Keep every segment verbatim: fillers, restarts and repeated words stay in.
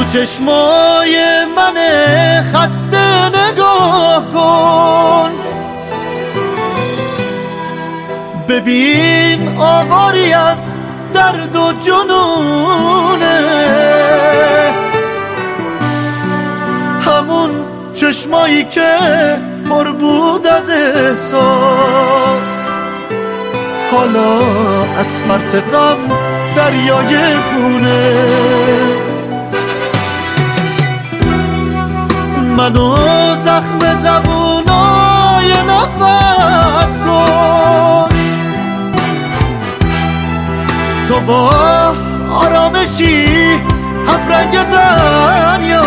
چشمای من خسته نگاه کن، ببین آواری از درد و جنونه، همون چشمایی که پر بود از احساس، حالا از فرط غم دریای خونه. منو زخم زبونای نفس کش، تو با آرامشی هم رنگ دریا،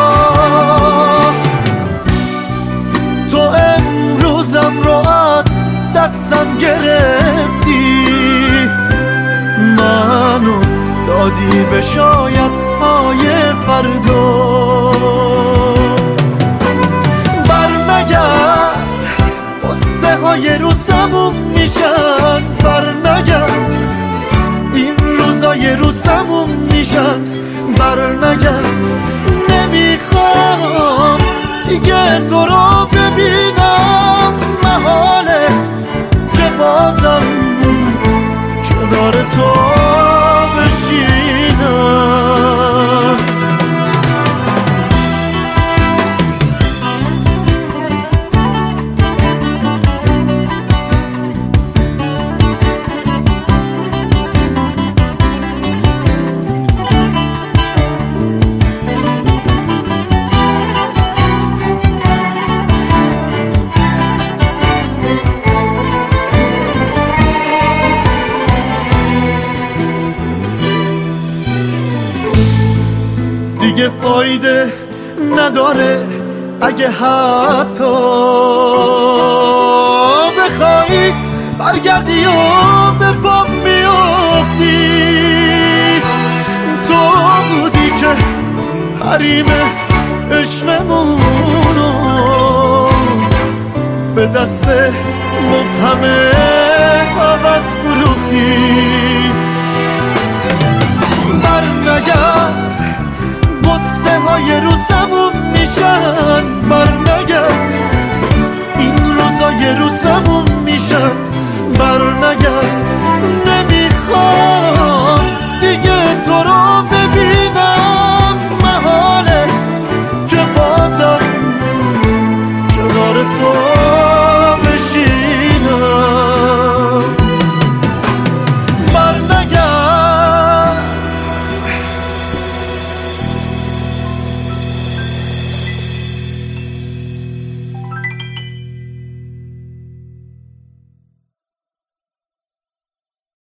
تو امروزم رو از دستم گرفتی، منو دادی به شاید های فردا. قصه های رو سموم میشن، برنگرد این روزای رو سموم میشن، برنگرد نمیخوام دیگه تو رو ببینم، محاله که بازم کنار تو بشینم. دیگه فایده نداره اگه حتی بخوای برگردی و به پام بیافتی، تو بودی که حریم عشقمونو به دست مبهم عوض فروختی. برنگرد قصه های رو سموم میشن، برنگرد این روزای رو سموم میشن، برنگرد